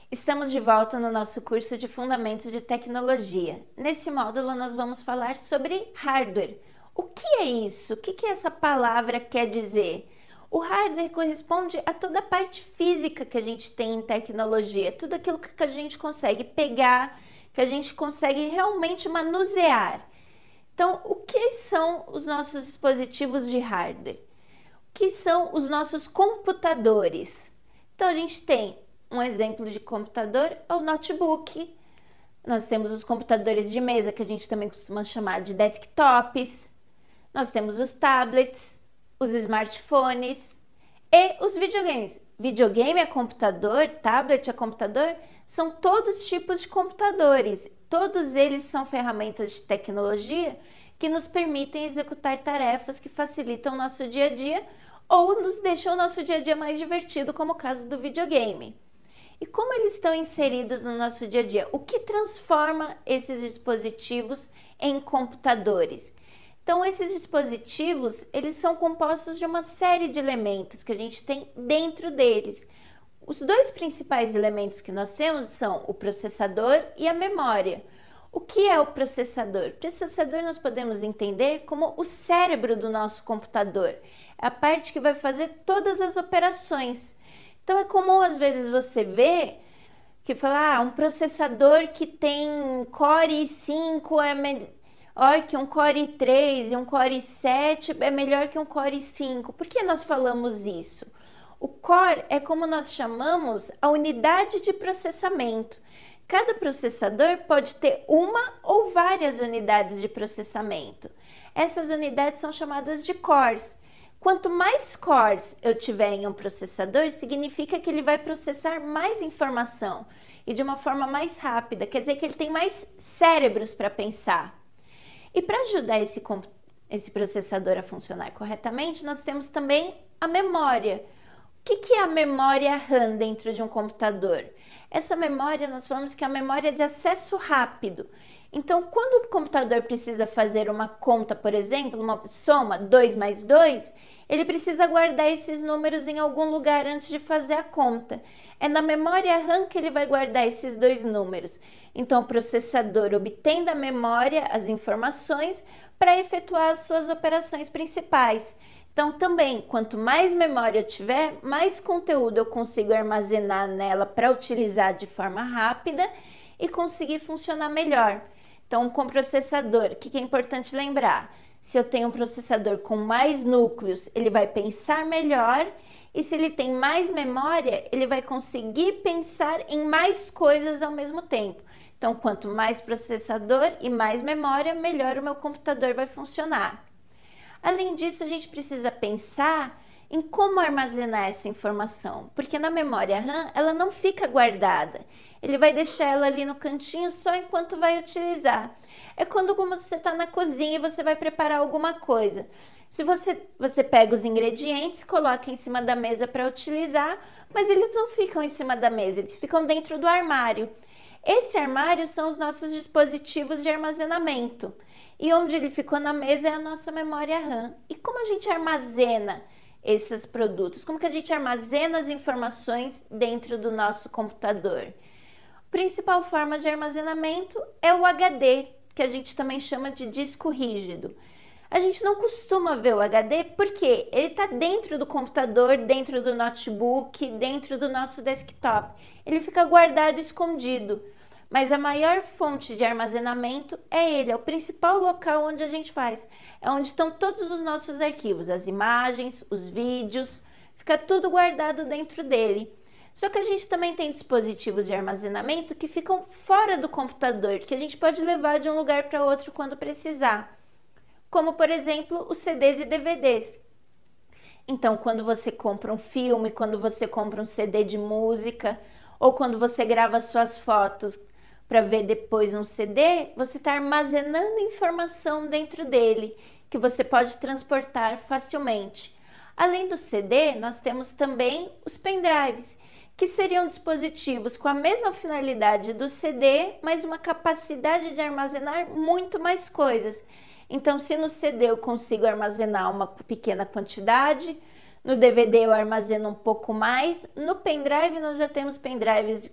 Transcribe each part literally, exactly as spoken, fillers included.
Estamos de volta no nosso curso de Fundamentos de Tecnologia. Nesse módulo, nós vamos falar sobre hardware. O que é isso? O que que essa palavra quer dizer? O hardware corresponde a toda a parte física que a gente tem em tecnologia, tudo aquilo que a gente consegue pegar, que a gente consegue realmente manusear. Então, o que são os nossos dispositivos de hardware? O que são os nossos computadores? Então, a gente tem um exemplo de computador, é o notebook. Nós temos os computadores de mesa, que a gente também costuma chamar de desktops. Nós temos os tablets, os smartphones e os videogames. Videogame é computador, tablet é computador, são todos tipos de computadores. Todos eles são ferramentas de tecnologia que nos permitem executar tarefas que facilitam o nosso dia a dia ou nos deixam o nosso dia a dia mais divertido, como o caso do videogame. E como eles estão inseridos no nosso dia a dia? O que transforma esses dispositivos em computadores? Então, esses dispositivos, eles são compostos de uma série de elementos que a gente tem dentro deles. Os dois principais elementos que nós temos são o processador e a memória. O que é o processador? O processador nós podemos entender como o cérebro do nosso computador. É a parte que vai fazer todas as operações. Então, é comum às vezes você ver que fala, ah, um processador que tem Core i cinco é melhor que um Core i três e um Core i sete é melhor que um Core i cinco. Por que nós falamos isso? O Core é como nós chamamos a unidade de processamento. Cada processador pode ter uma ou várias unidades de processamento. Essas unidades são chamadas de cores. Quanto mais cores eu tiver em um processador, significa que ele vai processar mais informação e de uma forma mais rápida, quer dizer que ele tem mais cérebros para pensar. E para ajudar esse, esse processador a funcionar corretamente, nós temos também a memória. O que, que é a memória RAM dentro de um computador? Essa memória, nós falamos que é a memória de acesso rápido. Então, quando o computador precisa fazer uma conta, por exemplo, uma soma dois mais dois, ele precisa guardar esses números em algum lugar antes de fazer a conta. É na memória RAM que ele vai guardar esses dois números. Então, o processador obtém da memória as informações para efetuar as suas operações principais. Então, também, quanto mais memória eu tiver, mais conteúdo eu consigo armazenar nela para utilizar de forma rápida e conseguir funcionar melhor. Então, com processador, o que é importante lembrar? Se eu tenho um processador com mais núcleos, ele vai pensar melhor, e se ele tem mais memória, ele vai conseguir pensar em mais coisas ao mesmo tempo. Então, quanto mais processador e mais memória, melhor o meu computador vai funcionar. Além disso, a gente precisa pensar em como armazenar essa informação, porque na memória RAM ela não fica guardada, ele vai deixar ela ali no cantinho só enquanto vai utilizar. É quando como você está na cozinha e você vai preparar alguma coisa. Se você, você pega os ingredientes, coloca em cima da mesa para utilizar, mas eles não ficam em cima da mesa, eles ficam dentro do armário. Esse armário são os nossos dispositivos de armazenamento. E onde ele ficou na mesa é a nossa memória RAM. E como a gente armazena esses produtos? Como que a gente armazena as informações dentro do nosso computador? A principal forma de armazenamento é o H D, que a gente também chama de disco rígido. A gente não costuma ver o H D porque ele está dentro do computador, dentro do notebook, dentro do nosso desktop. Ele fica guardado, escondido. Mas a maior fonte de armazenamento é ele, é o principal local onde a gente faz. É onde estão todos os nossos arquivos, as imagens, os vídeos, fica tudo guardado dentro dele. Só que a gente também tem dispositivos de armazenamento que ficam fora do computador, que a gente pode levar de um lugar para outro quando precisar. Como, por exemplo, os C Ds e D V Ds. Então, quando você compra um filme, quando você compra um C D de música, ou quando você grava suas fotos para ver depois um C D, você está armazenando informação dentro dele, que você pode transportar facilmente. Além do C D, nós temos também os pendrives, que seriam dispositivos com a mesma finalidade do C D, mas uma capacidade de armazenar muito mais coisas. Então, se no C D eu consigo armazenar uma pequena quantidade, no D V D eu armazeno um pouco mais, no pendrive nós já temos pendrives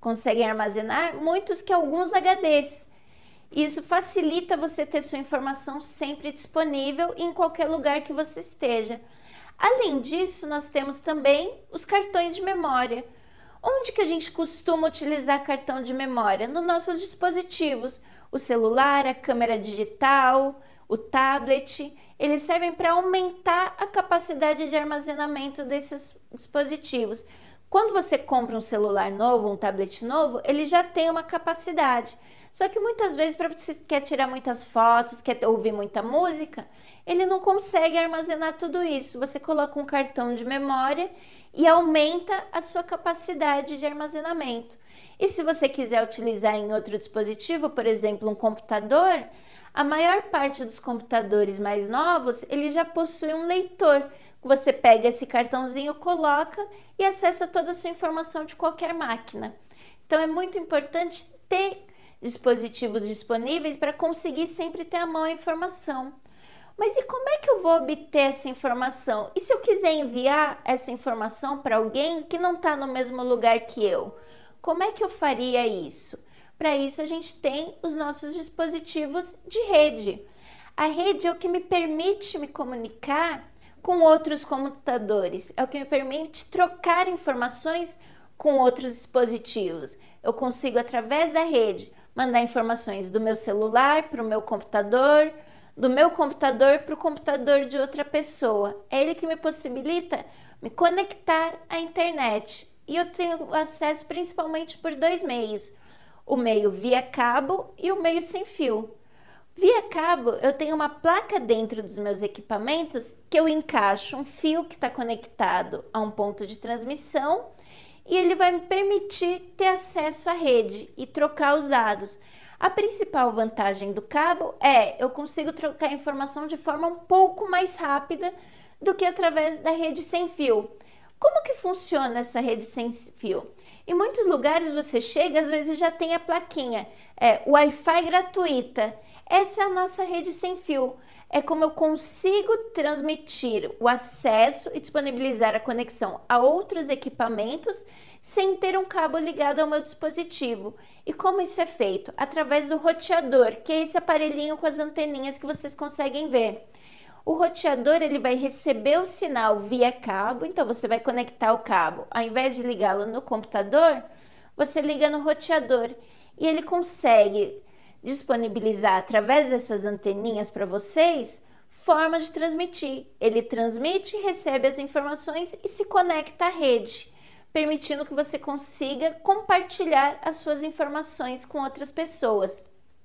conseguem armazenar muitos que alguns H Ds. Isso facilita você ter sua informação sempre disponível em qualquer lugar que você esteja. Além disso, nós temos também os cartões de memória. Onde que a gente costuma utilizar cartão de memória? Nos nossos dispositivos. O celular, a câmera digital, o tablet, eles servem para aumentar a capacidade de armazenamento desses dispositivos. Quando você compra um celular novo, um tablet novo, ele já tem uma capacidade. Só que muitas vezes, para você quer tirar muitas fotos, quer ouvir muita música, ele não consegue armazenar tudo isso. Você coloca um cartão de memória e aumenta a sua capacidade de armazenamento. E se você quiser utilizar em outro dispositivo, por exemplo, um computador, a maior parte dos computadores mais novos, ele já possui um leitor. Você pega esse cartãozinho, coloca e acessa toda a sua informação de qualquer máquina. Então é muito importante ter dispositivos disponíveis para conseguir sempre ter à mão a informação. Mas e como é que eu vou obter essa informação? E se eu quiser enviar essa informação para alguém que não está no mesmo lugar que eu? Como é que eu faria isso? Para isso a gente tem os nossos dispositivos de rede. A rede é o que me permite me comunicar com outros computadores, é o que me permite trocar informações com outros dispositivos. Eu consigo, através da rede, mandar informações do meu celular para o meu computador, do meu computador para o computador de outra pessoa. É ele que me possibilita me conectar à internet. E eu tenho acesso principalmente por dois meios. O meio via cabo e o meio sem fio. Via cabo, eu tenho uma placa dentro dos meus equipamentos que eu encaixo um fio que está conectado a um ponto de transmissão e ele vai me permitir ter acesso à rede e trocar os dados. A principal vantagem do cabo é eu consigo trocar informação de forma um pouco mais rápida do que através da rede sem fio. Como que funciona essa rede sem fio? Em muitos lugares você chega, às vezes já tem a plaquinha, é Wi-Fi gratuita. Essa é a nossa rede sem fio. É como eu consigo transmitir o acesso e disponibilizar a conexão a outros equipamentos sem ter um cabo ligado ao meu dispositivo. E como isso é feito? Através do roteador, que é esse aparelhinho com as anteninhas que vocês conseguem ver. O roteador ele vai receber o sinal via cabo, então você vai conectar o cabo. Ao invés de ligá-lo no computador, você liga no roteador e ele consegue disponibilizar através dessas anteninhas para vocês forma de transmitir. Ele transmite, recebe as informações e se conecta à rede, permitindo que você consiga compartilhar as suas informações com outras pessoas.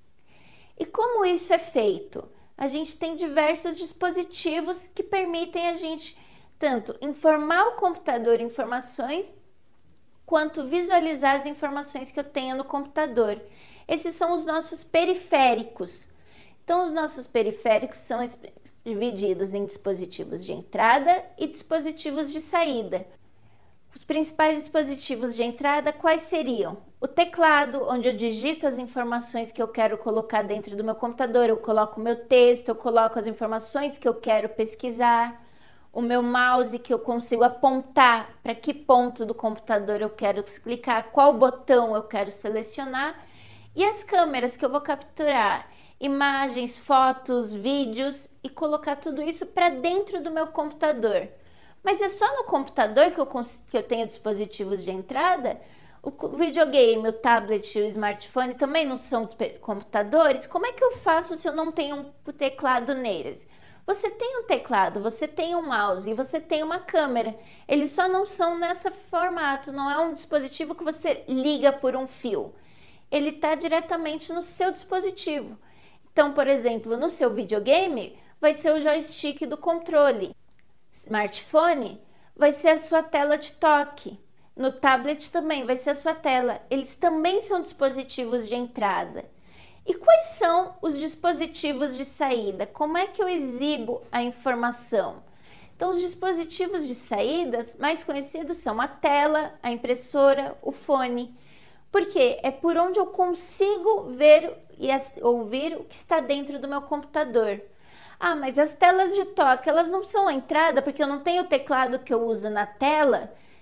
E como isso é feito? A gente tem diversos dispositivos que permitem a gente tanto informar o computador informações, quanto visualizar as informações que eu tenho no computador. Esses são os nossos periféricos. Então, os nossos periféricos são divididos em dispositivos de entrada e dispositivos de saída. Os principais dispositivos de entrada, quais seriam? O teclado, onde eu digito as informações que eu quero colocar dentro do meu computador, eu coloco o meu texto, eu coloco as informações que eu quero pesquisar. O meu mouse, que eu consigo apontar para que ponto do computador eu quero clicar, qual botão eu quero selecionar. E as câmeras, que eu vou capturar imagens, fotos, vídeos e colocar tudo isso para dentro do meu computador. Mas é só no computador que eu, que eu tenho dispositivos de entrada? O videogame, o tablet e o smartphone também não são computadores? Como é que eu faço se eu não tenho um teclado neles? Você tem um teclado, você tem um mouse e você tem uma câmera. Eles só não são nesse formato, não é um dispositivo que você liga por um fio. Ele está diretamente no seu dispositivo. Então, por exemplo, no seu videogame, vai ser o joystick do controle. Smartphone vai ser a sua tela de toque. No tablet também vai ser a sua tela. Eles também são dispositivos de entrada. E quais são os dispositivos de saída? Como é que eu exibo a informação? Então, os dispositivos de saídas mais conhecidos são a tela, a impressora, o fone. Porque é por onde eu consigo ver e ouvir o que está dentro do meu computador. Ah, mas as telas de toque, elas não são a entrada porque eu não tenho o teclado que eu uso na tela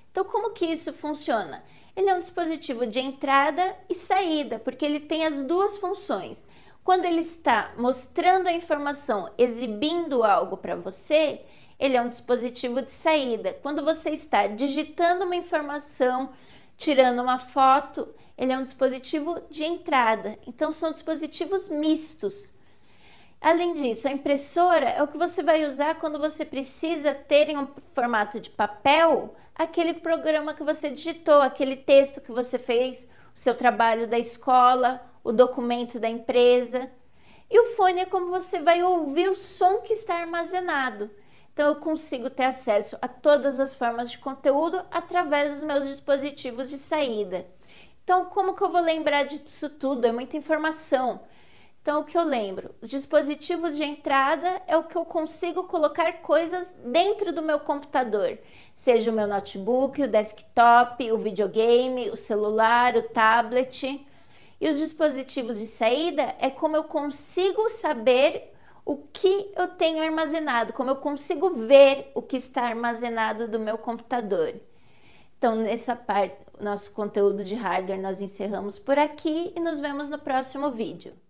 Então, como que isso funciona? Ele é um dispositivo de entrada e saída, porque ele tem as duas funções. Quando ele está mostrando a informação, exibindo algo para você, ele é um dispositivo de saída. Quando você está digitando uma informação, tirando uma foto, ele é um dispositivo de entrada. Então, são dispositivos mistos. Além disso, a impressora é o que você vai usar quando você precisa ter em um formato de papel aquele programa que você digitou, aquele texto que você fez, o seu trabalho da escola, o documento da empresa. E o fone é como você vai ouvir o som que está armazenado. Então, eu consigo ter acesso a todas as formas de conteúdo através dos meus dispositivos de saída. Então, como que eu vou lembrar disso tudo? É muita informação. Então, o que eu lembro? Os dispositivos de entrada é o que eu consigo colocar coisas dentro do meu computador, seja o meu notebook, o desktop, o videogame, o celular, o tablet. E os dispositivos de saída é como eu consigo saber o que eu tenho armazenado, como eu consigo ver o que está armazenado do meu computador. Então, nessa parte, nosso conteúdo de hardware nós encerramos por aqui e nos vemos no próximo vídeo.